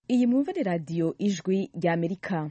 Iyi mwumva ni radiyo ijwi rya Amerika.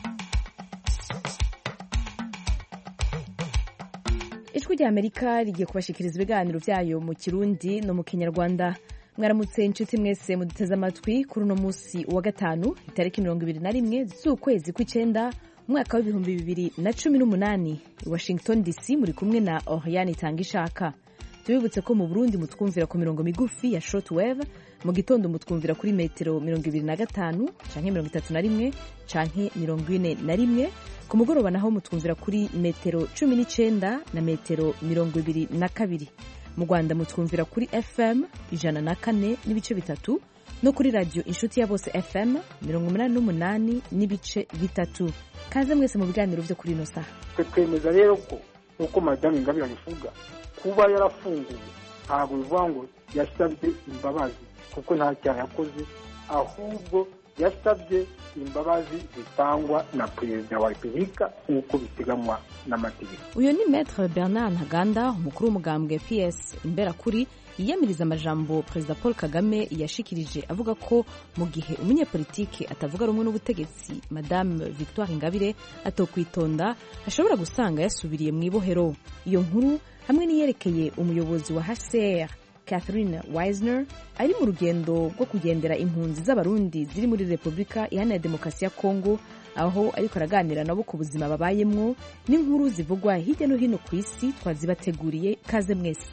Ijwi rya Amerika rigiye kubashikiriza ibiganiro vyayo mu Kirundi no mu Kinyarwanda. Mwaramutse inshuti mwese muduteze amatwi kuri uno musi wa gatanu itariki 21 z'ukwezi kw'icenda umwaka w'2018 i Washington DC muri kumwe na Oriane Tangishaka. Tubibutse ko mu Burundi mutwumvira ku mirongo migufi ya shortwave, mu gitondo mutwumvira kuri metero 25 canke 31 canke 41, ku mugoroba naho mutwumvira kuri metero 19 na metero 22. Mu Rwanda mutwumvira kuri FM 104 n'ibice bitatu no kuri radio Inshuti ya Bose FM 88 n'ibice bitatu. Kaze mwese mu biganiro vyo kuri ino saha. Twemeza rero ko uko Madame Ingabire abivuga kuba yarafunguwe ntabwo bivuga ngo yasabye imbabazi kuko nta cyaha yakoze, ahubwo yasabye imbabazi zitangwa na Perezida wa Repubulika nk'uko biteganywa n'amategeko. Uyu ni Maître Bernard Ntaganda, umukuru w'umugambwe PS Imberakuri, yiyamiriza amajambo Perezida Paul Kagame yashikirije avuga ko mu gihe umunyepolitike atavuga rumwe n'ubutegetsi Madame Victoire Ingabire atokwitonda ashobora gusanga yasubiriye mu ibohero. Iyo nkuru hamwe niyerekeye umuyobozi wa HCR Catherine Weisner ari mu rugendo rwo kugendera impunzi z'abarundi ziri muri Republika Iharanira Demokarasi ya Kongo, aho ariko araganira nabo ku buzima babayemwo n'inkuru zivugwa hirya no hino ku isi twazibateguriye. Kaze mwese.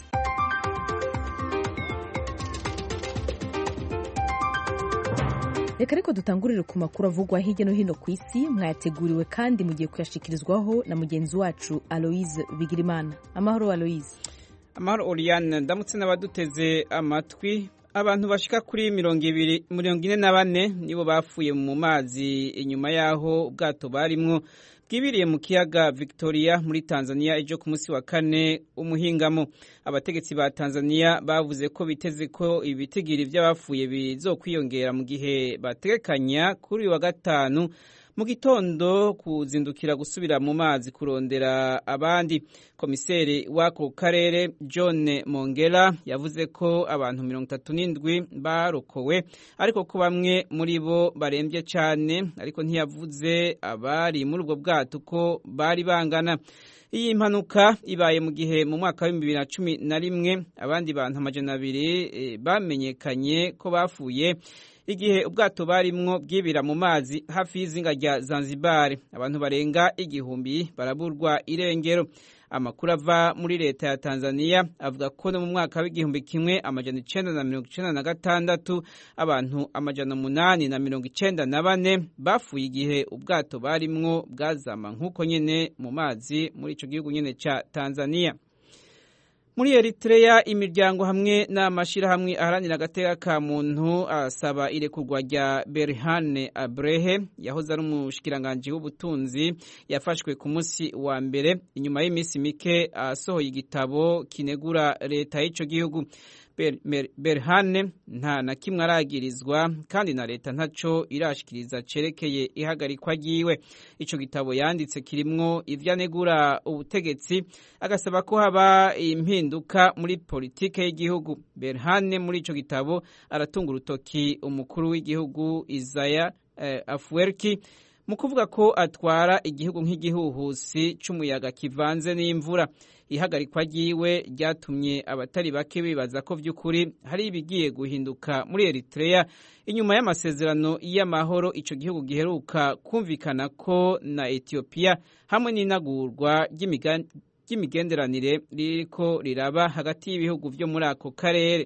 Reka ariko dutangurire ku makuru avugwa hirya no hino ku isi, mwayateguriwe kandi mugiye kuyashikirizwaho na mugenzi wacu Aloise Bigirimana. Amahoro Aloise. Amahoro Oriane, ndamutse n'abaduteze amatwi. Abantu bashika kuri 244 nibo bafuye mu mazi inyuma yaho ubwato barimwo bwibiriye mu kiyaga Victoria muri Tanzania ejo ku munsi wa kane umuhingamo. Abategetsi ba Tanzania bavuze ko biteze ko ibitigiri by'abafuye bizokwiyongera mu gihe bategekanya kuri wa gatanu mu gitondo kuzindukira gusubira mu mazi kurondera abandi. Komiseri w'ako karere John Mongela yavuze ko abantu 37 barokowe ariko ko bamwe muri bo barembye cyane, ariko ntiyavuze abari muri ubwo bwato ko bari bangana. Iyi mpanuka ibaye mu gihe mu mwaka wa 2011 abandi bantu 200 bamenyekanye ko bafuye igihe ubwato barimwo bwibira mu mazi hafi y'izinga rya Zanzibar. Abantu barenga 1000 baraburwa irengero. Amakuru ava muri leta ya Tanzania avuga ko no mu mwaka wa 1996 abantu 894 bafuye igihe ubwato barimwo bwazama nk'uko nyene mu mazi muri ico gihugu nyene ca Tanzania. Muri Eritrea imiryango hamwe n'amashirahamwe aharanira agateka ka muntu asaba irekurwa rya Berhane Abrehe yahoze ari umushikiranganje w'ubutunzi yafashwe ku munsi wa mbere inyuma y'imisi mike asohoye igitabo kinegura leta y'ico gihugu. Berhane nta na kimwe aragirizwa kandi na leta ntaco irashikiriza cerekeye ihagarikwa ryiwe. Ico gitabo yanditse kirimwo ivyanegura ubutegetsi, agasaba ko haba impinduka muri politike y'igihugu. Berhane muri ico gitabo aratunga urutoki umukuru w'igihugu Isaias Afwerki mu kuvuga ko atwara igihugu nk'igihuhusi c'umuyaga kivanze n'imvura. Ihagarikwa ryiwe ryatumye abatari bake bibaza ko vy'ukuri hari ibigiye guhinduka muri Eritrea inyuma y'amasezerano y'amahoro ico gihugu giheruka kumvikana ko na Ethiopia hamwe n'inagurwa ry'imigenderanire ririko riraba hagati y'ibihugu vyo muri ako karere.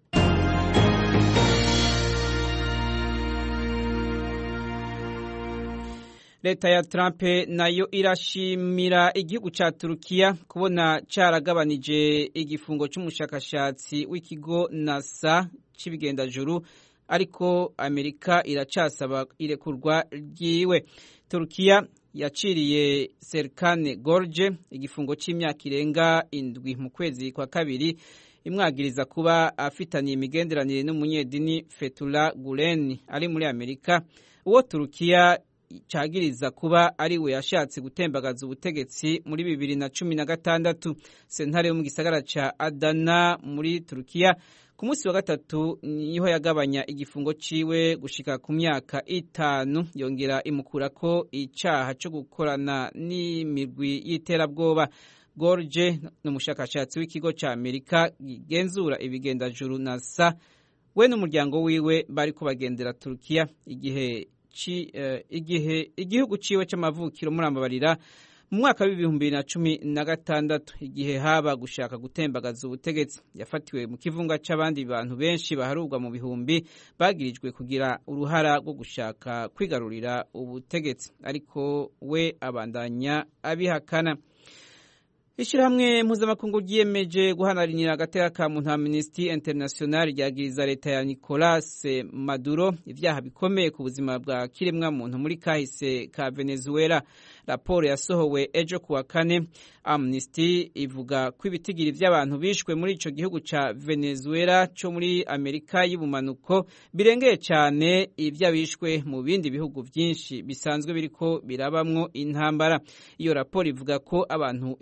Leta ya Trump nayo irashimira igihugu ca Turukiya kubona caragabanije igifungo c'umushakashatsi w'ikigo NASA c'ibigendajuru, ariko Amerika iracasaba irekurwa ryiwe. Turukiya yaciriye Serkan Gorge igifungo c'imyaka irenga 7 mu kwezi kwa kabiri imwagiriza kuba afitaniye imigenderanire n'umunyedini Fethullah Gulen ari muri Amerika. Uwo Turukiya cagiriza kuba ari we yashatse gutembagaza ubutegetsi muri 2016. Sentare yo mu gisagara ca Adana muri Turukiya ku munsi wa gatatu niho yagabanya igifungo ciwe gushika ku myaka 5 yongera imukurako icaha cyo gukorana n'imirwi y'iterabwoba. Gorge n'umushakashatsi w'ikigo ca Amerika gigenzura ibigendajuru NASA we n'umuryango wiwe bariko bagendera Turkiya igihugu ciwe c'amavukiro murambabarira mu mwaka wa 2016 igihe haba gushaka gutembagaza ubutegetsi. Yafatiwe mu kivunga c'abandi bantu benshi baharurwa mu bihumbi bagirijwe kugira uruhara rwo gushaka kwigarurira ubutegetsi, ariko we abandanya abihakana. Ishirahamwe mpuzamakungu ryiyemeje guhanarinira agateka ka muntu Amnesty International ryagiriza leta ya Nicolas Maduro ivyaha bikomeye ku buzima bwa kiremwa muntu muri kahise ka Venezuela. Raporo yasohowe ejo kuwa kane. Amnesty ivuga ko ibitigiri vy'abantu bishwe muri ico gihugu ca Venezuela cyo muri Amerika y'ubumanuko birengeye cyane ivy'abishwe mu bindi bihugu vyinshi bisanzwe biriko birabamwo intambara. Iyo raporo ivuga ko abantu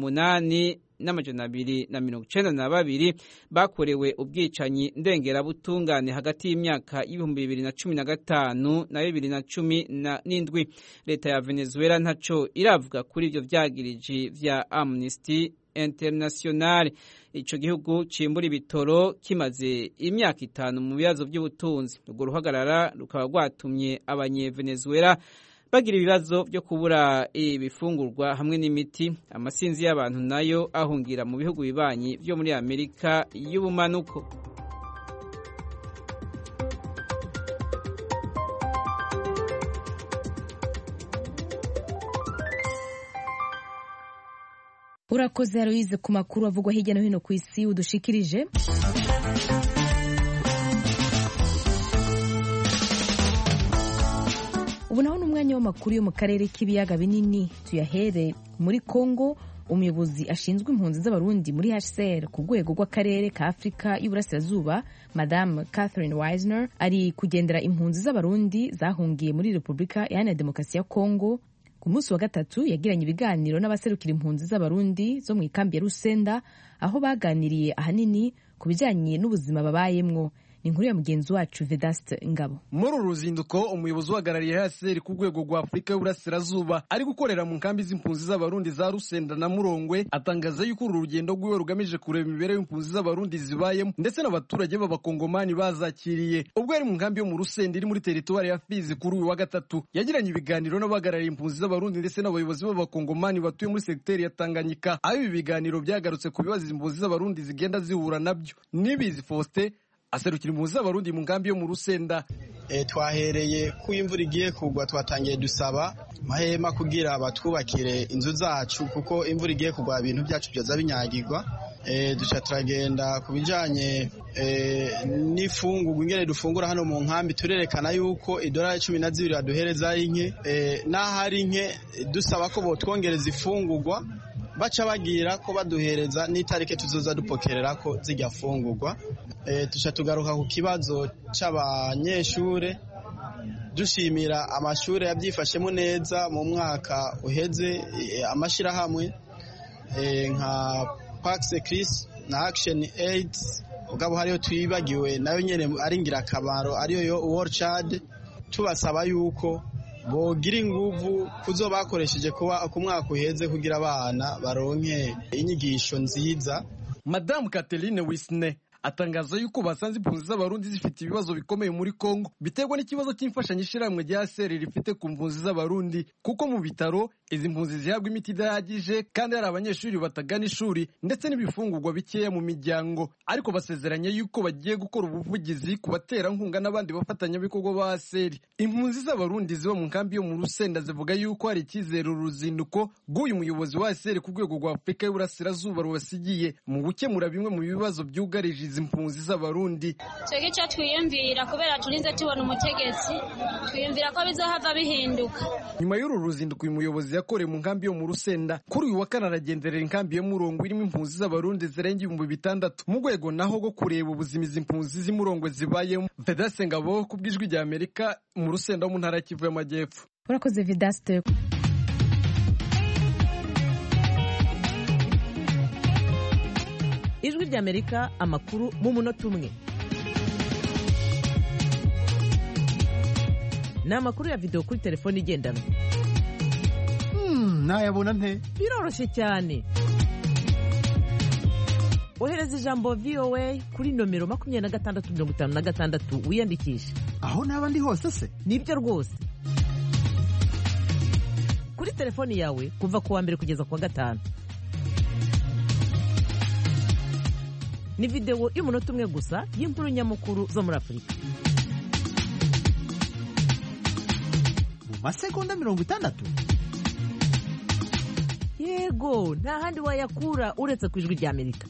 8,292 bakorewe ubwicanyi ndengerabutungane hagati y'imyaka y'2015 na 2017. Leta ya Venezuela ntaco iravuga kuri ivyo vyagiriji vya Amnesty International. Ico gihugu cimbura ibitoro kimaze imyaka 5 mu bibazo by'ubutunzi. Urwo ruhagarara rukaba rwatumye abanyevenezuela bagira ibibazo byo kubura ibifungurwa hamwe n'imiti. Amasinzi y'abantu nayo ahungira mu bihugu bibanyi byo muri Amerika y'ubumanuko. Urakoze Aloise ku makuru avugwa hirya no hino ku isi udushikirije. Ubu naho n'umwanya w'amakuru yo mu karere k'ibiyaga binini, tuyahere muri Kongo. Umuyobozi ashinzwe impunzi z'abarundi muri HCR ku rwego rw'akarere ka Afrika y'Uburasirazuba, Madame Catherine Weisner, ari kugendera impunzi z'abarundi zahungiye muri Repubulika Iharanira Demokarasi ya Kongo. Ku munsi wa gatatu yagiranye ibiganiro n'abaserukira impunzi z'abarundi zo mu ikambi ya Rusenda, aho baganiriye ahanini ku bijyanye n'ubuzima babayemwo. Ni inkuru ya mugenzi wacu Vedaste Ngabo. Muri uruzinduko umuyobozi uhagarariye HCR ku rwego rwa Afrika y'Uburasirazuba ari gukorera mu nkambi z'impunzi z'abarundi za Rusenda na Murongwe, atangaza yuko uru rugendo rwiwe rugamije kureba imibereho y'impunzi z'abarundi zibayemo ndetse n'abaturage b'abakongomani bazakiriye. Ubwo yari mu nkambi yo mu Rusenda iri muri teritwari ya Fizi kuri uyu wa gatatu, yagiranye ibiganiro n'abahagarariye impunzi z'abarundi ndetse n'abayobozi b'abakongomani batuye muri sekiteri ya Tanganyika. Aho ibi biganiro byagarutse ku bibazo impunzi z'abarundi zigenda zihura nabyo. Nibizi Faustin aserukira impunzi z'abarundi mu nkambi yo mu Rusenda. Twahereye ku imvura igiye kugwa, twatangiye dusaba mahema kugira batwubakire inzu zacu, kuko imvura igiye kugwa ibintu byacu byoza binyagirwa. Duca turagenda ku bijanye n'ifungurwa, ingene dufungura hano mu nkambi. Turerekana yuko idolari 12 baduhereza inke, n'ahari nke dusaba ko botwongereza ifungurwa, baca bagira ko baduhereza n'itarike tuzoza dupokerera ko zijya fungurwa. Tusha tugaruka ku kibazo c'abanyeshure, dushimira amashure yabyifashemo neza mu mwaka uheze. Amashirahamwe nka Pax Christ na Action Aid ugabo hariyo twibagiwe nayo nyene ari ngirakamaro, ariyo yo World Child. Tubasaba yuko bogira inguvu kuzo bakoresheje kuba ku mwaka uheze kugira abana baronke inyigisho nziza. Madame Catherine Weisner atangaza yuko basanze impunzi z'abarundi zifite ibibazo bikomeye muri Kongo biterwa n'ikibazo cy'imfashanyo ishiramwe rya HCR rifite ku mpunzi z'abarundi, kuko mu bitaro izi mpunzi zihabwa imiti idahagije kandi hari abanyeshuri batagana ishuri ndetse n'ibifungurwa bikeya mu miryango. Ariko basezeranye yuko bagiye gukora ubuvugizi ku baterankunga n'abandi bafatanyabikorwa ba HCR. Impunzi z'abarundi ziba mu nkambi yo mu Rusenda zivuga yuko hari icyizere uruzinduko rw'uyu muyobozi wa HCR ku rwego rwa Afrika y'Uburasirazuba rubasigiye mu gukemura bimwe mu bibazo byugarije izi mpunzi z'abarundi. Twege cyo twiyumvira kubera turinze tubona umutegetsi, twiyumvira ko bizohava bihinduka. Nyuma y'uru ruzinduko uyu muyobozi yakoreye mu nkambi yo mu Rusenda, kuri uyu wa kane aragenderera inkambi yo Murongwe irimo impunzi z'abarundi zirenga 6,000 mu rwego naho go kureba ubuzima izi mpunzi z'Imurongwe zibayemo. Vedaste Ngabo ku bw'ijwi rya Amerika mu Rusenda mu ntara ya Kivu y'Amajyepfo. Urakoze Vedaste. Ijwi ry'Amerika amakuru mu munota umwe. Ni amakuru ya video kuri telefone igendanwa. Nayabona nte? Biroroshye cyane. Ohereza ijambo VOA kuri nomero 2656 wiyandikishe. Aho naba ndi hose se? Nibyo rwose. Kuri telefoni yawe kuva ku wa mbere kugeza ku wa gatanu. Ni video y'umunota umwe gusa y'inkuru nyamukuru zo muri Afurika. Mu masegonda 60? Yego, nta handi wayakura uretse ku ijwi ry'Amerika.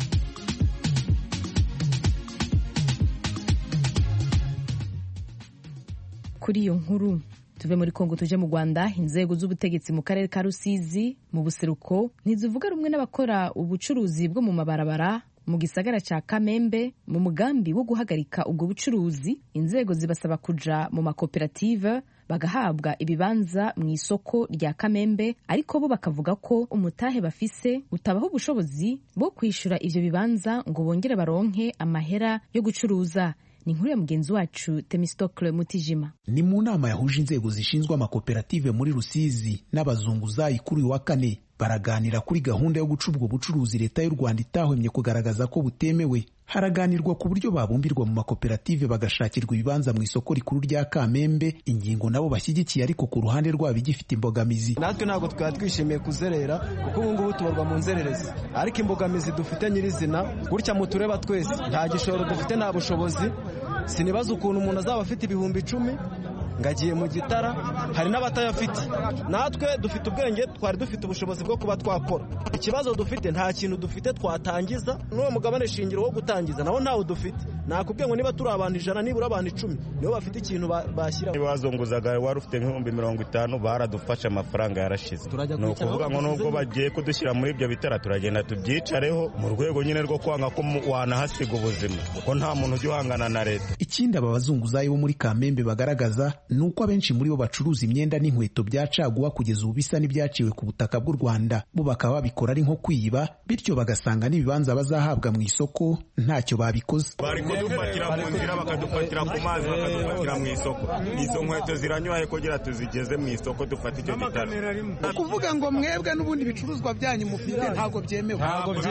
Kuri iyo nkuru tuve muri Kongo tuje mu Rwanda. Inzego z'ubutegetsi mu karere ka Rusizi mu buseruko ntizivuga rumwe n'abakora ubucuruzi bwo mu mabarabara mu gisagara ca Kamembe. Mu mugambi wo guhagarika ubwo bucuruzi, inzego zibasaba kuja mu makoperative bagahabwa ibibanza mu isoko rya Kamembe, ariko bo bakavuga ko umutahe bafise utabaho ubushobozi bwo kwishura ivyo bibanza ngo bongere baronke amahera yo gucuruza. Ni inkuru ya mugenzi wacu Temistocle Mutijima. Ni mu nama yahuje inzego zishinzwe amakoperative muri Rusizi n'abazunguzayi kuri wa kane. Baraganira kuri gahunda yo guca ubwo bucuruzi leta y'u Rwanda itahwemye kugaragaza ko butemewe. Haraganirwa ku buryo babumbirwa mu makoperative bagashakirwa ibibanza mu isoko rikuru rya Kamembe, ingingo nabo bashyigikiye ariko ku ruhande rwabo igifite imbogamizi. Natwe ntabwo twari twishimiye kuzerera kuko ubu ngubu tubarwa mu nzererezi, ariko imbogamizi dufite nyirizina gutya mutureba twese nta gishoro dufite, nta bushobozi. Sinibaza ukuntu umuntu azaba afite ibihumbi 10 ngagiye mu gitara, hari n'abatayafite. Natwe dufite ubwenge, twari dufite ubushobozi bwo kuba twakora. Ikibazo dufite nta kintu dufite twatangiza, n'uwo mugabane shingiro wo gutangiza nawo ntawo dufite. Nakubwiye ngo niba turi abantu 100 nibura abantu 10 nibo bafite ikintu bashyira. Bazunguzaga wari ufite nk'ibihumbi 50 baradufasha, amafaranga yarashize. No kuvuga ngo nubwo bagiye kudushyira muri ibyo bitara turagenda tubyicareho mu rwego nyine rwo kwanga ko wanahasiga ubuzima, kuko nta muntu ujya uhangana na leta. Ikindi aba bazunguzayi bo muri Kamembe bagaragaza nuko abenshi muri bo bacuruza imyenda n'inkweto bya caguwa kugeza ubu bisa n'ibyaciwe ku butaka bw'u Rwanda. Bo bakaba babikora ari nko kwiba, bityo bagasanga n'ibibanza bazahabwa mu isoko ntacyo babikoze. Bari kudufatira mu nzira, bakadufatira ku mazi, bakadufatira mu isoko. Izo nkweto ziranywaye kugira tuzigeze mu isoko dufate icyo gitaro. Kuvuga ngo mwebwe n'ubundi bicuruzwa byanyu mufite ntabwo byemewe.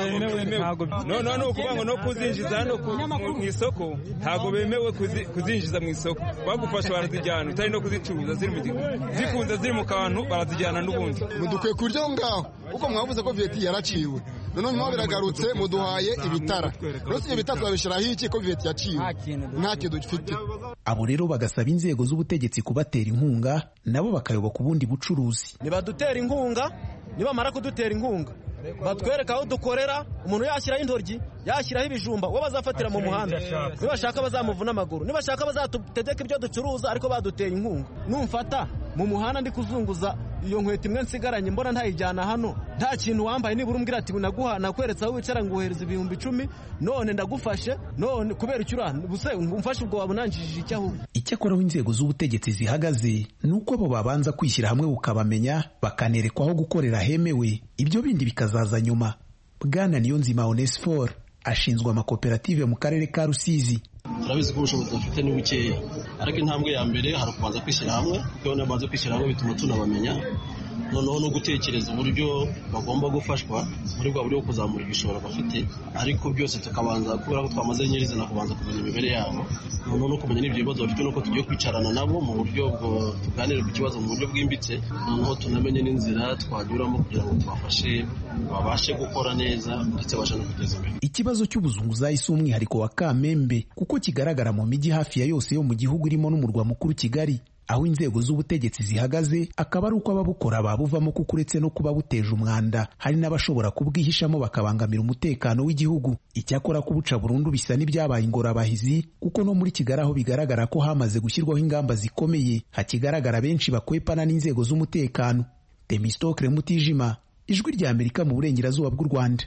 No ukuvuga ngo no kuzinjiza hano mu isoko ntabwo bemewe kuzinjiza mu isoko. Bagufasha barazijyana utari no kuzicuruza ziri mu gihugu, zifunze ziri mu kantu barazijyana n'ubundi. Mudukwiye kuryo ngaho kuko mwavuze ko vieti yaraciwe, none nyuma biragarutse muduhaye ibitara. Rose ibyo bitara twabishiraho iki ko vieti yaciwe? Ntacyo dufite. Abo rero bagasaba inzego z'ubutegetsi kubatera inkunga, nabo bakayoboka ubundi bucuruzi. Nibadutera inkunga, nibamara kudutera inkunga batwereka aho dukorera, umuntu yashyiraho intoryi, yashyiraho ibijumba, uwo bazafatira mu muhanda. Nibashaka bazamuvuna amaguru, nibashaka bazatutegeka ibyo ducuruza, ariko badutera inkunga. Numfata mu muhanda ndi kuzunguza iyo nkweto imwe nsigaranye mbona ntayijyana hano, nta kintu wambaye, nibura umbwira ati naguha nakweretse aho wicara nguhereza ibihumbi 10, none ndagufashe, none kubera icyurana buse umfashe ubwo wabunanjije icyaho. Icyakora aho inzego z'ubutegetsi zihagaze nuko abo babanza kwishyira hamwe ukabamenya, bakanerekwa aho gukorera hemewe, ibyo bindi bikazaza nyuma. Bwana Niyonzima Onesphore ashinzwe amakoperative mu karere ka Rusizi. Turabizi ko ubushobozi dufite ni bukeya, ariko intambwe ya mbere hari ukubanza kwishyira hamwe, kuko nabanza kwishyira hamwe bituma tunabamenya, noneho no gutekereza uburyo bagomba gufashwa muri bwa buryo bwo kuzamura igishoro bafite, ariko byose tukabanza kubera ko twamaze nyirizina kubanza kumenya imibare yabo, noneho no kumenya n'ibyo bibazo bafite, nuko tugiye kwicarana nabo mu buryo bwo tuganire ku kibazo mu buryo bwimbitse, noneho tunamenye n'inzira twanyuramo kugira ngo tubafashe babashe gukora neza ndetse babashe no kugeza imbere. Ikibazo cy'ubuzunguzayi si umwihariko wa Kamembe, kuko kigaragara mu mijyi hafi ya yose yo mu gihugu irimo n'umurwa mukuru Kigali. Aho inzego z'ubutegetsi zihagaze akaba ari uko ababukora babuvamo, kuko uretse no kuba buteje umwanda hari n'abashobora kubwihishamo bakabangamira umutekano w'igihugu. Icyakora kubuca burundu bisa n'ibyabaye ingorabahizi, kuko no muri Kigali aho bigaragara ko hamaze gushyirwaho ingamba zikomeye, hakigaragara benshi bakwepana n'inzego z'umutekano. Temistocle Mutijima, Ijwi rya Amerika mu burengerazuba bw'u Rwanda.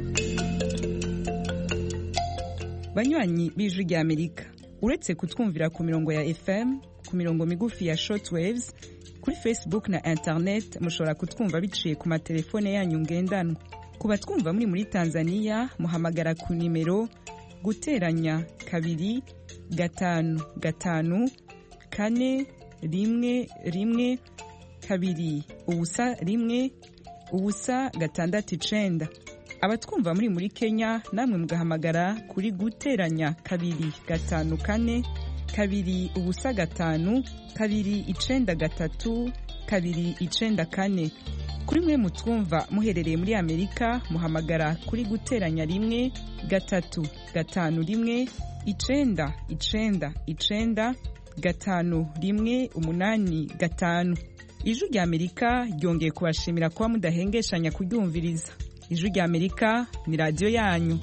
Banywanyi b'Ijwi rya Amerika, uretse kutwumvira ku mirongo ya FM, ku mirongo migufi ya shortwaves, kuri Facebook na internet mushobora kutwumva biciye ku matelefone yanyu ngendanwa. ku batwumva muri Tanzania muhamagara ku nimero guteranya 2 5 5 4 1 1 2 ubusa 1 ubusa 6 abatwumva muri Kenya namwe mugahamagara kuri guteranya 2 5 4 2 ubusa 5 2 9 3 2 9 4 kuri mwe mutwumva muherereye muri Amerika muhamagara kuri guteranya 1 3 5 1 9 9 9 5 1 8 5. Ijwi rya Amerika ryongeye kubashimira kuba mudahengeshanya kuryumviriza. Ijwi rya Amerika ni radio yanyu.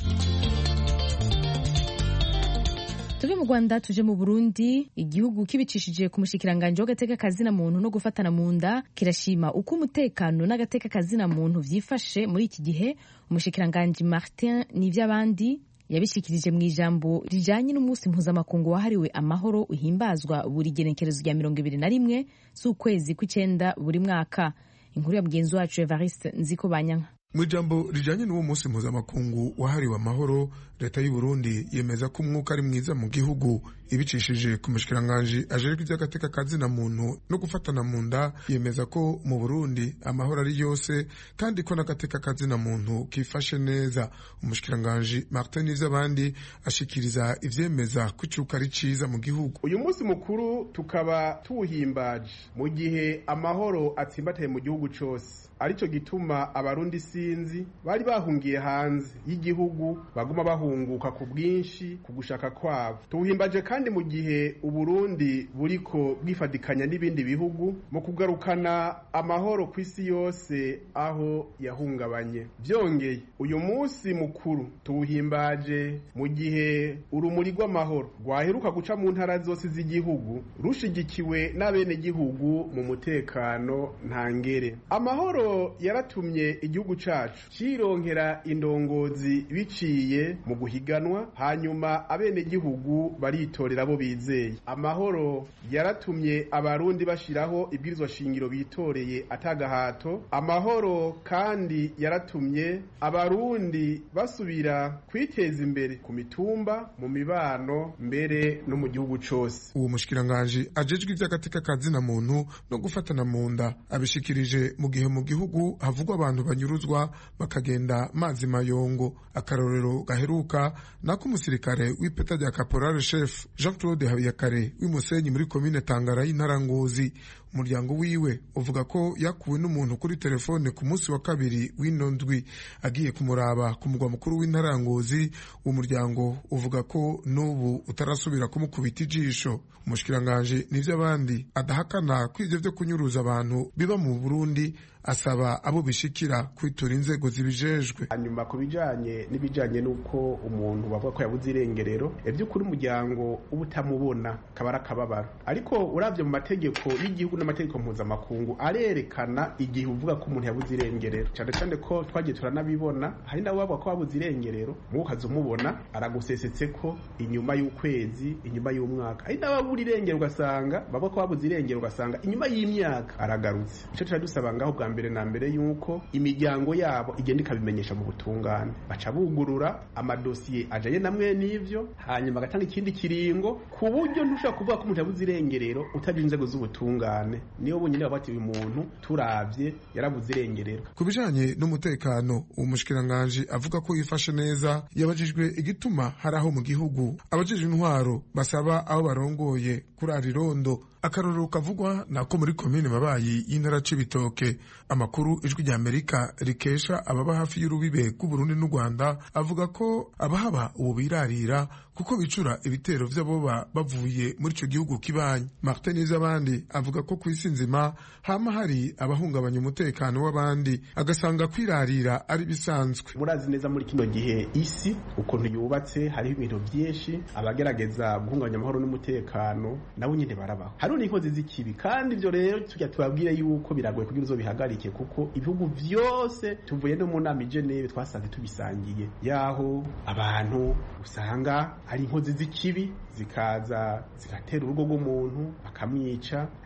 Tuve mu Rwanda tuje mu Burundi, igihugu kibicishije ku mushikiranganje w'agateka kazina muntu no gufatana mu nda kirashima uko umutekano n'agateka kazina muntu vyifashe muri iki gihe. Umushikiranganje Martin Nivyabandi yabishikirije mu ijambo rijanye n'umunsi mpuzamakungu wahariwe amahoro uhimbazwa buri genekerezo rya 21 z'ukwezi kw'icenda buri mwaka. Inkuru ya mugenzi wacu Evariste Nzikobanyanka. Mu ijambo rijanye n'uwo munsi mpuzamakungu wahariwe amahoro, leta y'u Burundi yemeza ko umwuka ari mwiza mu gihugu ibicishije ku mushikiranganje ajejwe iby'agateka kazina muntu no gufatana mu nda. Yemeza ko mu Burundi amahoro ari yose kandi ko n'agateka kazina muntu kifashe neza. Umushikiranganje Martin Nivyabandi ashikiriza ivyemeza ko icuka ari ciza mu gihugu. Uyu munsi mukuru tukaba tuwuhimbaje mu gihe amahoro atsimbataye mu gihugu cose, arico gituma abarundi sinzi bari bahungiye hanze y'igihugu baguma bahunguka ku bwinshi ku gushaka kwabo. Tuwuhimbaje kandi mu gihe Uburundi buriko bwifadikanya n'ibindi bihugu mu kugarukana amahoro ku isi yose aho yahungabanye. Vyongeye uyu munsi mukuru tuwuhimbaje mu gihe urumuri rw'amahoro rwaheruka guca mu ntara zose z'igihugu rushigikiwe n'abene gihugu mu mutekano ntangere. Amahoro yaratumye igihugu cacu cironkera indongozi biciye mu guhiganwa, hanyuma abene gihugu baritorera abo bizeye. Amahoro yaratumye abarundi bashiraho ibwirizwa shingiro bitoreye atagahato. Amahoro kandi yaratumye abarundi basubira kwiteza imbere ku mitumba, mu mibano, mbere no mu gihugu cose. Uwo mushikiranganje ajejwe ivy'agateka kazina muntu no gufatana mu nda abishikirije mu gihe mu gihugu havugwa abantu banyuruzwa bakagenda mazi mayongo. Akarorero gaheruka nako umusirikare w'ipeta rya Caporal Chef Jean-Claude Habiyakare w'Imusenyi muri komine Tangara y'intara Ngozi. Umuryango wiwe uvuga ko yakuwe n'umuntu kuri telefone ku munsi wa kabiri w'ino ndwi agiye kumuraba ku mugwa mukuru w'intara Ngozi. Uwo muryango uvuga ko n'ubu utarasubira kumukubita ijisho. Umushikiranganje Nivyabandi adahakana ko ivyo vyo kunyuruza abantu biba mu Burundi, asaba abo bishikira kwitura inzego zibijejwe. Hanyuma ku bijanye n'ibijanye n'uko umuntu bavuga ko yabuze irengerero, ivy'ukuri umuryango ubutamubona kabara kababara, ariko uravye mu mategeko y'igihugu n'amategeko mpuzamakungu arerekana igihe uvuga ko umuntu yabuze irengerero. Cyane cyane ko twagiye turanabibona, hari nabo bavuga ko wabuze irengerero mu kazi umubona aragusesetse ko inyuma y'ukwezi, inyuma y'umwaka. Hari nabo irengero ugasanga bavuga ko wabuze irengero ugasanga inyuma y'imyaka aragarutse. Ico turadusaba ngaho bwa mbere na mbere yuko imiryango yabo igenda ikabimenyesha mu butungane, baca bugurura amadosiye ajaye namwe n'ivyo, hanyuma agatanga ikindi kiringo ku buryo ntushaka kuvuga ko umuntu yabuze irengerero utagira inzego z'ubutungane. Niyo bunyine babati uyu muntu turavye yarabuze irengerero. Ku bijanye n'umutekano, umushikiranganje avuga ko yifashe neza. Yabajijwe igituma hari aho mu gihugu abajejwe intwaro basaba aho barongoye kurara irondo. Akarorero kavugwa nako muri komine Mabayi y'intara Cibitoke. Amakuru ijwi rya Amerika rikesha ababa hafi y'urubibe ku Burundi n'u Rwanda avuga ko abahaba ubu birarira kuko bicura ibitero vy'aboba bavuye muri ico gihugu kibanyi. Martin Nivyabandi avuga ko kw'isi nzima hama hari abahungabanya umutekano w'abandi, agasanga kwirarira ari bisanzwe. Murazi neza muri kino gihe isi ukuntu yubatse, hariho ibintu vyinshi abagerageza guhungabanya amahoro n'umutekano nabo nyine barabaho. Hari n'inkozi z'ikibi, kandi ivyo rero tujya tubabwire yuko biragoye kugira uzo bihagarike, kuko ibihugu vyose tuvuye no mu nama i Geneve twasanze tubisangiye, yaho abantu usanga hari inkozi z'ikibi zikaza zigatera urugo rw'umuntu bakamwica.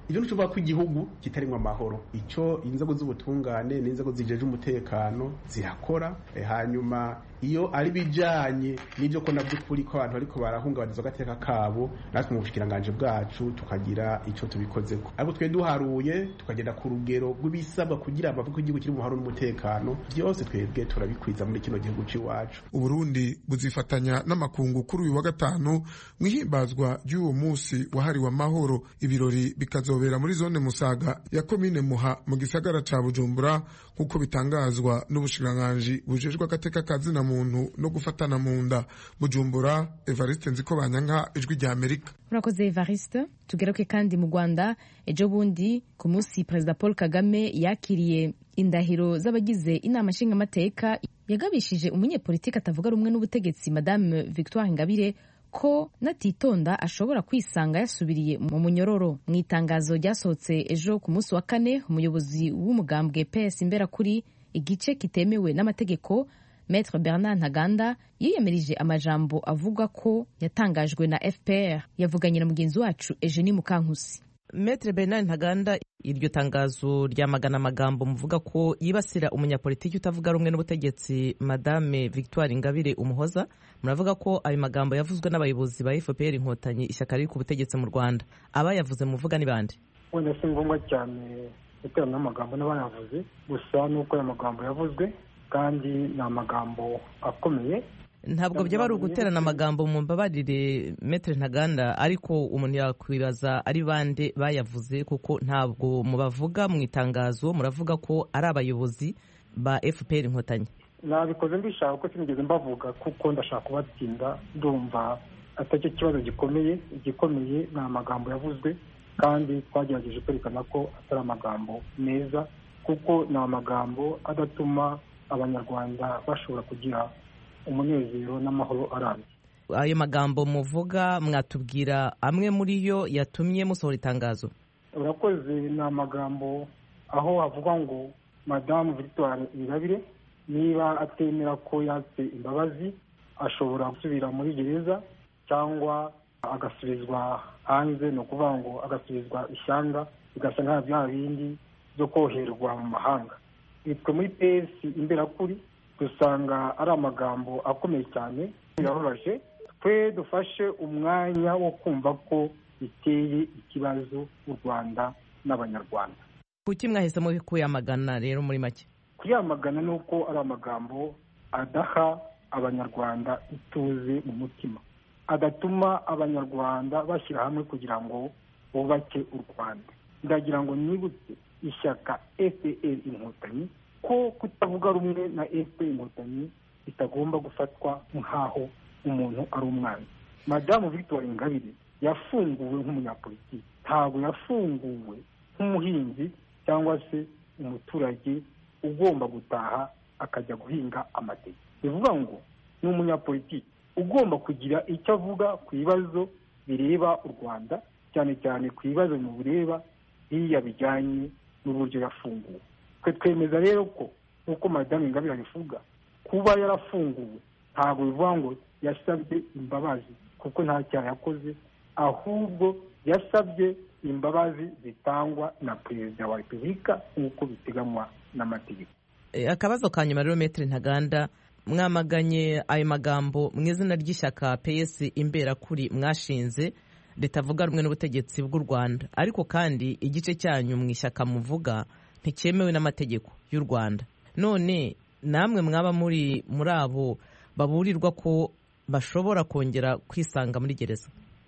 ivyo ntuvuga ko igihugu kitarimwe amahoro. Ico inzego z'ubutungane n'inzego zijeje umutekano zirakora, hanyuma iyo ari bijanye n'ivyo ko navy'ukuri ko abantu bariko barahungabaniza agateka kabo, natwe mu bushikiranganje bwacu tukagira ico tubikozeko. Ariko twe duharuye tukagenda ku rugero rw'ibisabwa kugira bavuge ko igihugu kiri mu mahoro n'umutekano, byose twebwe turabikwiza muri kino gihugu c'iwacu. Uburundi buzifatanya n'amakungu kuri uyu wa gatanu mwihimbazwa ry'uwo musi wahariwe amahoro. Ibirori bikazobera muri zone Musaga ya komine Muha mu gisagara ca Bujumbura kuko bitangazwa n'ubushikiranganje bujejwe agateka kazina muntu no gufatana mu nda. Bujumbura, Evariste Nzikobanyanka, Ijwi rya Amerika. Murakoze Evariste. Tugeruke kandi mu Rwanda, ejo bundi ku munsi Perezida Paul Kagame yakiriye indahiro z'abagize inama nshingamateka, yagabishije umunyepolitiki atavuga rumwe n'ubutegetsi Madame Victoire Ingabire ko natitonda ashobora kwisanga yasubiriye mu munyororo. Mu itangazo ryasohotse ejo ku munsi wa kane, umuyobozi w'umugambwe PS Imberakuri, igice kitemewe n'amategeko, Maître Bernard Ntaganda, yiyemerije amajambo avuga ko yatangajwe na FPR. Yavuganye na mugenzi wacu Eugenie Mukankusi. Maître Bernard Ntaganda, iryo tangazo ryamagana amagambo muvuga ko yibasira umunyapolitiki utavuga rumwe n'ubutegetsi Madame Victoire Ingabire Umuhoza. Muravuga ko ayo magambo yavuzwe n'abayobozi ba FPR Inkotanyi, ishyaka riri ku butegetsi mu Rwanda. Abayavuze muvuga ni bande? Wenda si ngombwa cyane guterana amagambo n'abayavuze, gusa nuko ayo magambo yavuzwe kandi ni amagambo akomeye. Ntabwo byaba ari uguterana amagambo, mu mbabarire Maître Ntaganda, ariko umuntu yakwibaza ari bande bayavuze, kuko ntabwo mubavuga mu itangazo, muravuga ko ari abayobozi ba FPR Inkotanyi. Nabikoze mbishaka ko sinigeze mbavuga kuko ndashaka kubatsinda, ndumva atacyo kibazo gikomeye. Igikomeye ni amagambo yavuzwe, kandi twagerageje kwerekana ko atari amagambo meza, kuko ni amagambo adatuma abanyarwanda bashobora kugira umunezero n'amahoro arambye. Ayo magambo muvuga, mwatubwira amwe muri yo yatumye musohora itangazo? Urakoze. Ni amagambo aho havuga ngo Madame Victoire Ingabire niba atemera ko yatse imbabazi ashobora gusubira muri gereza cyangwa agasubizwa hanze, ni ukuvuga ngo agasubizwa ishyanga, bigasa nka bya bindi byo koherwa mu mahanga. Twe muri PS Imberakuri dusanga ari amagambo akomeye cyane, yababaje. Twe dufashe umwanya wo kumva ko biteye ikibazo u Rwanda n'abanyarwanda. Kuki mwahisemo kuyamagana rero muri make? Kuyamagana ni uko ari amagambo adaha abanyarwanda ituze mu mutima, adatuma abanyarwanda bashyira hamwe kugira ngo bubake u Rwanda. Ndagira ngo nibutse ishyaka FPR Inkotanyi ko kutavuga rumwe na FPR Inkotanyi bitagomba gufatwa nk'aho umuntu ari umwana. Madame Victoire Ingabire yafunguwe nk'umunyapolitiki, ntabwo yafunguwe nk'umuhinzi cyangwa se umuturage ugomba gutaha akajya guhinga amateke. Bivuga ngo ni umunyapolitiki ugomba kugira icyo avuga ku bibazo bireba u Rwanda, cyane cyane ku bibazo mu bireba biriya bijyanye n'uburyo yafunguwe. Twe twemeza rero ko nk'uko Madame Ingabire abivuga, kuba yarafunguwe ntabwo bivuga ngo yasabye imbabazi, kuko nta cyaha yakoze, ahubwo yasabye imbabazi zitangwa na Perezida wa Repubulika nk'uko biteganywa n'amategeko. Akabazo ka nyuma rero, Maître Ntaganda, mwamaganye ayo magambo mu izina ry'ishyaka PS Imberakuri mwashinze ritavuga rumwe n'ubutegetsi bw'u Rwanda, ariko kandi igice cyanyu mu ishyaka muvuga nticyemewe n'amategeko y'u Rwanda. None namwe mwaba muri abo baburirwa ko bashobora kongera kwisanga muri gereza?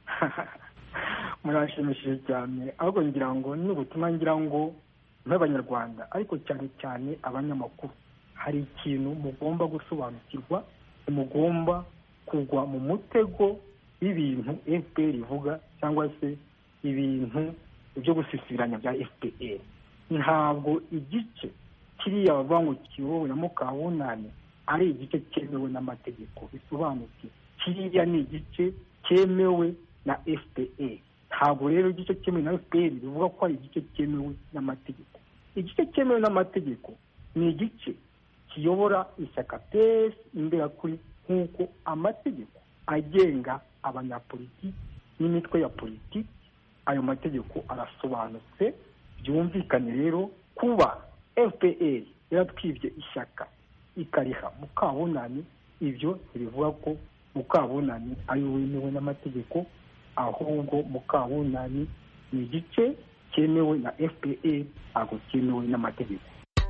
Murashimishije cyane, ahubwo ngira ngo ni ubutumwa ngira ngo nk'abanyarwanda, ariko cyane cyane abanyamakuru, hari ikintu mugomba gusobanukirwa. Mugomba kugwa mu mutego w'ibintu FPR ivuga cyangwa se ibintu byo gusisiranya bya FPR. Ntabwo igice kiriya bavuga ngo kiyobowe na Mukabunani ari igice cyemewe n'amategeko, bisobanuye kiriya ni igice cyemewe na FPR. Ntabwo rero igice cyemewe na FPR bivuga ko ari igice cyemewe n'amategeko. Igice cyemewe n'amategeko ni igice kiyobora ishyaka PS Imberakuri nk'uko amategeko agenga abanyapolitiki n'imitwe ya politiki ayo mategeko arasobanutse byumvikane rero kuba FPR yaratwibye ishyaka ikariha Mukabunani, ibyo bivuga ko Mukabunani ari wemewe n'amategeko, ahubwo Mukabunani ni igice cyemewe na FPR, ntabwo cyemewe n'amategeko.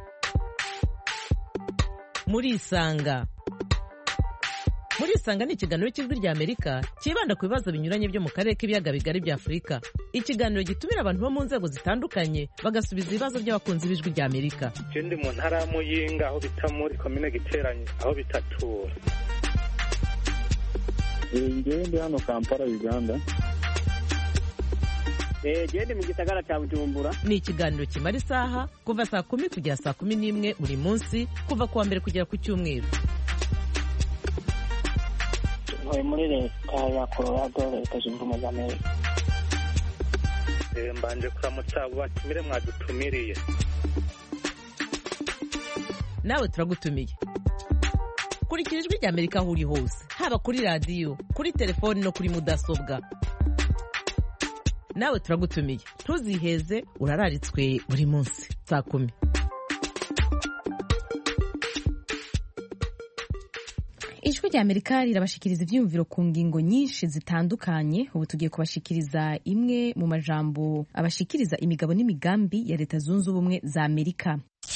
Murisanga ni ikiganiro cy'Ijwi ry'Amerika kibanda ku bibazo binyuranye byo mu karere k'ibiyaga bigari bya Afurika. Ikiganiro gitumira abantu bo mu nzego zitandukanye bagasubiza ibibazo by'abakunzi b'Ijwi ry'Amerika. Ndi mu ntara ya Muyinga aho bita muri komine Giteranyi aho bitatura. Ngewe ndi hano Kampala Uganda. Ndi mu gisagara cya Bujumbura. Ni ikiganiro kimara isaha kuva saa 10 kugera saa 11 buri munsi kuva kuwa mbere kugera ku cyumweru. Muri leta ya Colorado, Leta Zunze Ubumwe za Amerika. Mbanje kuramutsa abo batumire mwadutumiriye. Nawe turagutumiye. Kurikira Ijwi ry'Amerika aho uri hose, haba kuri radiyo, kuri telefoni no kuri mudasobwa. Nawe turagutumiye, ntuziheze, urararitswe buri munsi saa 10. Ijwi ry'Amerika rirabashikiriza ivyumviro ku ngingo nyinshi zitandukanye. Ubu tugiye kubashikiriza imwe mu majambo abashikiriza imigabo n'imigambi ya Leta Zunze Ubumwe za Amerika.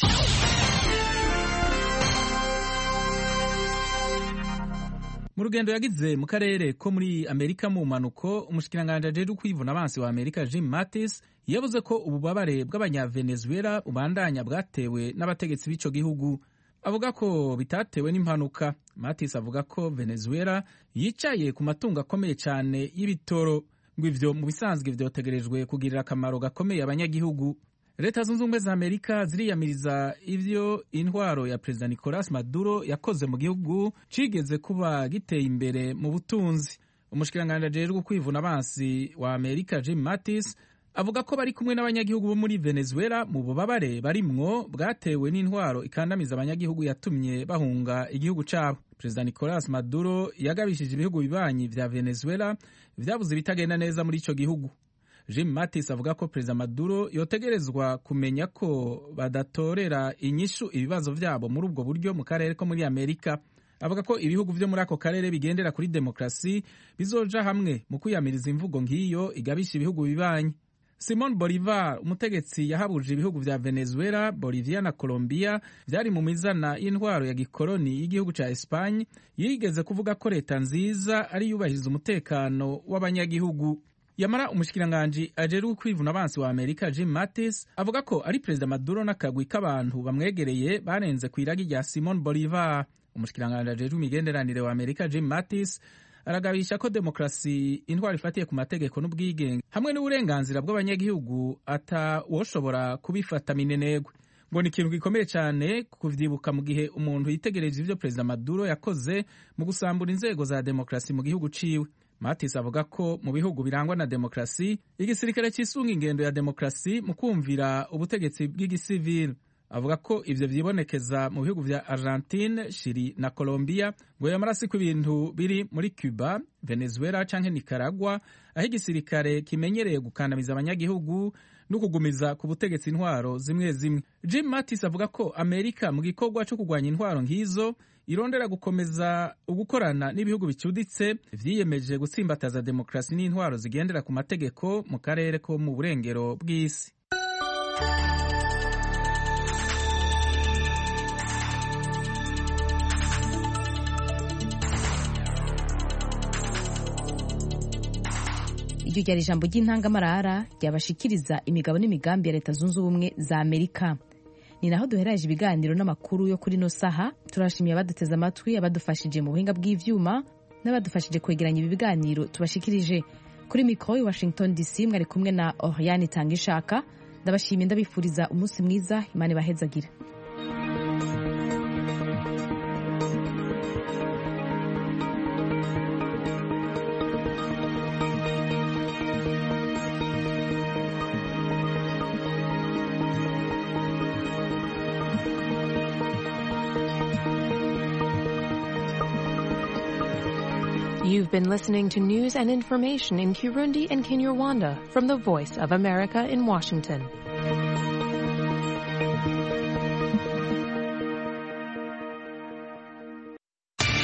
Mu rugendo yagize mu karere ko muri Amerika mu manuko, umushikiranganje ajejwe kwivuna abansi wa Amerika Jim Mattis yavuze ko ububabare bw'abanyavenezuela ubandanya bwatewe n'abategetsi b'ico gihugu. Avuga ko bitatewe n'impanuka. Mattis avuga ko Venezuela yicaye ku matungo akomeye cyane y'ibitoro, ngo ivyo mu bisanzwe vyotegerejwe kugirira akamaro gakomeye abanyagihugu. Leta Zunze Ubumwe za Amerika ziriyamiriza ivyo intwaro ya Perezida Nicolas Maduro yakoze mu gihugu cigeze kuba giteye imbere mu butunzi. Umushikiranganje ajejwe kwivuna abansi wa Amerika Jim Mattis avuga ko bari kumwe n'abanyagihugu bo muri Venezuela mu bubabare barimwo bwatewe n'intwaro ikandamiza abanyagihugu yatumye bahunga igihugu cabo. Perezida Nicolas Maduro yagabishije ibihugu bibanyi vya Venezuela vyabuze bitagenda neza muri ico gihugu. Jim Mattis avuga ko Perezida Maduro yotegerezwa kumenya ko badatorera inyishu ibibazo vyabo muri ubwo buryo mu karere ko muri Amerika. Avuga ko ibihugu vyo muri ako karere bigendera kuri demokrasi bizoja hamwe mu kwiyamiriza imvugo nk'iyo igabisha ibihugu bibanyi. Simon Bolivar, umutegetsi yahabuje ibihugu vya Venezuela, Bolivia na Colombia vyari mu mizana y'intwaro ya gikoloni y'igihugu ca Espagne, yigeze kuvuga ko leta nziza ari yubahiriza umutekano w'abanyagihugu. Yamara umushikiranganje ajejwe kwivuna abansi wa Amerika Jim Mattis avuga ko ari Perezida Maduro n'akagwi k'abantu bamwegereye barenze ku iragi rya Simon Bolivar. Umushikiranganje ajejwe imigenderanire wa Amerika Jim Mattis aragabisha ko demokrasi, intwaro ifatiye ku mategeko n'ubwigenge hamwe n'uburenganzira bw'abanyagihugu atawoshobora kubifata minenegwe. Ngo ni ikintu gikomeye cyane kuvyibuka mu gihe umuntu yitegereje ivyo Perezida Maduro yakoze mu gusambura inzego za demokrasi mu gihugu ciwe. Mattis avuga ko mu bihugu birangwa na demokrasi, igisirikare cisunga ingendo ya demokrasi mu kumvira ubutegetsi bw'igisivili. Avuga ko ivyo vyibonekeza mu bihugu vya Argentine, Chile na Colombia, ngo yamara siku ibintu biri muri Cuba, Venezuela canke Nicaragua, aho igisirikare kimenyereye gukandamiza abanyagihugu no kugumiza ku butegetsi intwaro zimwe zimwe. Jim Mattis avuga ko Amerika mu gikorwa cyo kugwanya intwaro nk'izo irondera gukomeza ugukorana n'ibihugu bicuditse vyiyemeje gutsimbataza demokrasi n'intwaro zigendera ku mategeko mu karere ko mu burengero bw'isi. Iryo ryari ijambo ry'intangamarara ryabashikiriza imigabo n'imigambi ya Leta Zunze Ubumwe za Amerika. Ni naho duheraje ibiganiro n'amakuru yo kuri no saha. Turashimiye abaduteze amatwi, abadufashije mu buhinga bw'ivyuma n'abadufashije kwegeranya ibi biganiro tubashikirije. Kuri mikoro Washington DC mwari kumwe na Oriane Tangishaka. Ndabashimiye, ndabifuriza umunsi mwiza, Imana ibahezagire. You've been listening to news and information in Kirundi and Kinyarwanda from the Voice of America in Washington.